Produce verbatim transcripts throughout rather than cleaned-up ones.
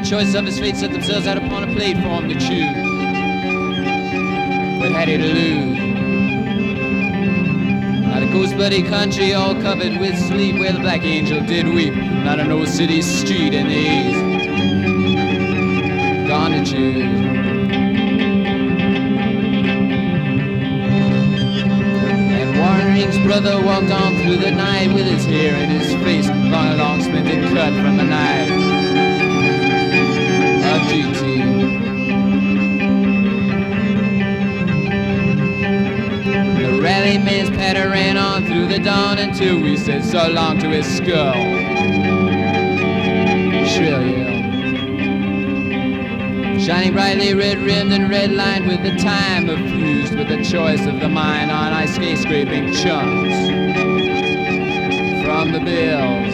choices of his fate set themselves out upon a plate for him to choose. What had he to lose? Not a ghost-bloody country all covered with sleep where the black angel did weep. Not an old city street in the east. Gone to choose. And Warring's brother walked on through the night with his hair in his face, long, long splintered cut from a knife of G T. The rallyman's patter ran on through the dawn until we said so long to his skull. Shrill yell. Shining brightly red-rimmed and red-lined with the time effused with the choice of the mind on ice skate-scraping chunks from the bills.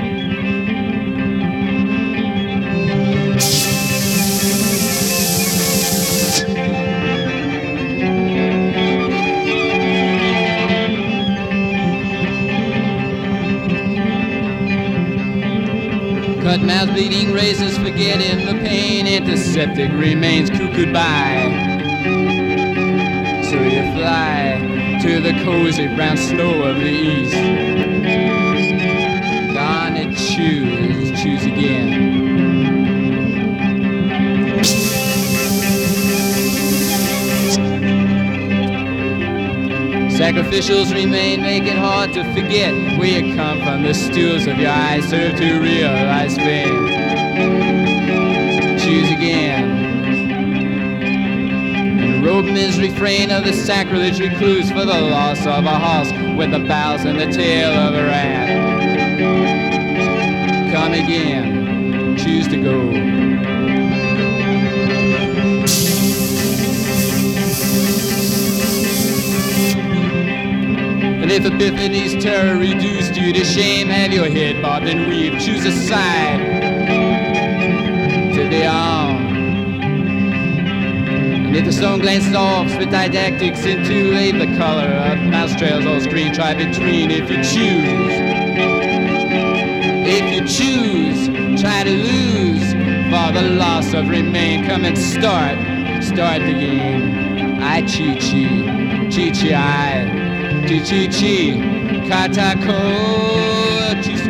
Cut mouth, bleeding razors, forgetting the pain. Antiseptic remains cuckooed by. So you fly to the cozy brown snow of the east. Gonna choose, choose again. Sacrificials remain, make it hard to forget where you come from. The stools of your eyes serve to realize fame. Choose again. And robe misery, refrain of the sacrilege recluse for the loss of a horse with the bowels and the tail of a rat. Come again, choose to go. And if Epiphany's terror reduced you to shame, have your head bobbed and weaved, choose a side to the arm. And if the stone glances off, spit didactics into leave the color of mouse trails all screen, try between if you choose. If you choose, try to lose, for the loss of remain, come and start, start the game. I chi-chi, chi-chi I. Chi chi chi, katako,